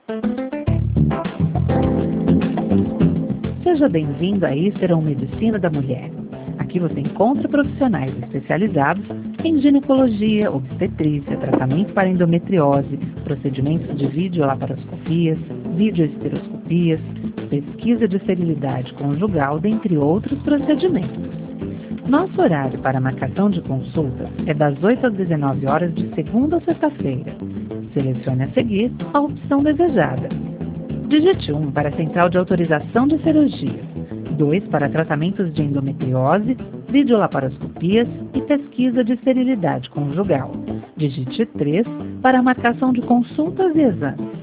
Seja bem-vindo à Ísteron Medicina da Mulher. Aqui você encontra profissionais especializados em ginecologia, obstetrícia, tratamento para endometriose, procedimentos de videolaparoscopias, videoesteroscopias, pesquisa de esterilidade conjugal, dentre outros procedimentos. Nosso horário para marcação de consultas é das 8 às 19 horas de segunda a sexta-feira. Selecione a seguir a opção desejada. Digite 1 para a Central de Autorização de Cirurgia, 2 para tratamentos de endometriose, videolaparoscopias e pesquisa de esterilidade conjugal. Digite 3 para a marcação de consultas e exames.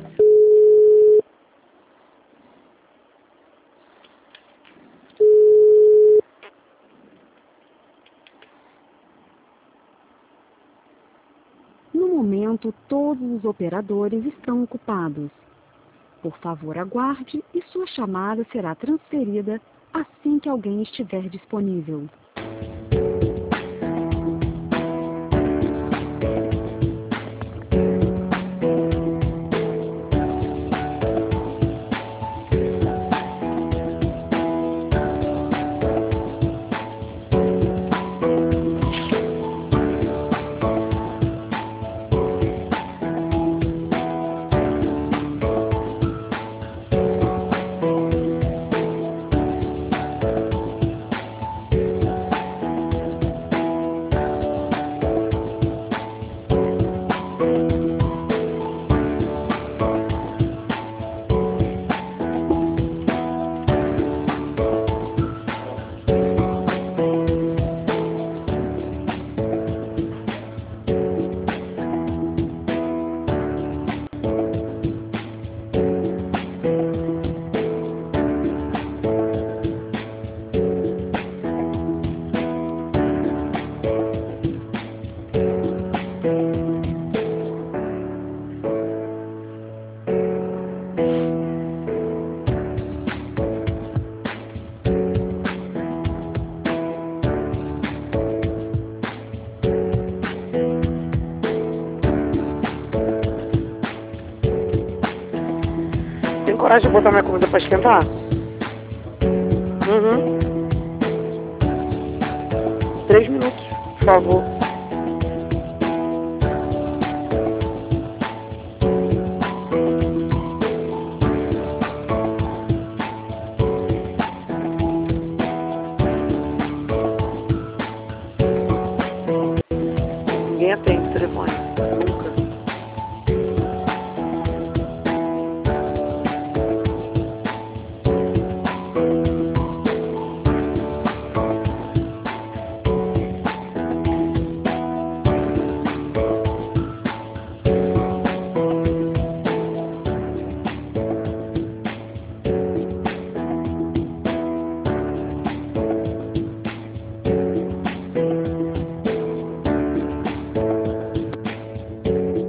No momento, todos os operadores estão ocupados. Por favor, aguarde e sua chamada será transferida assim que alguém estiver disponível. Tem coragem de botar minha comida pra esquentar? 3 minutos, por favor.